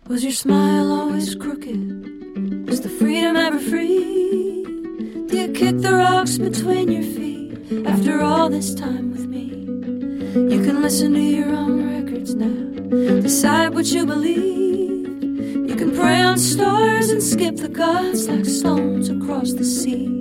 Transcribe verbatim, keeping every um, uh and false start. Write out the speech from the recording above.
Was your smile always crooked? Was the freedom ever free? Do you kick the rocks between your feet after all this time with me? You can listen to your own records now, decide what you believe. You can pray on stars and skip the gods like stones across the sea.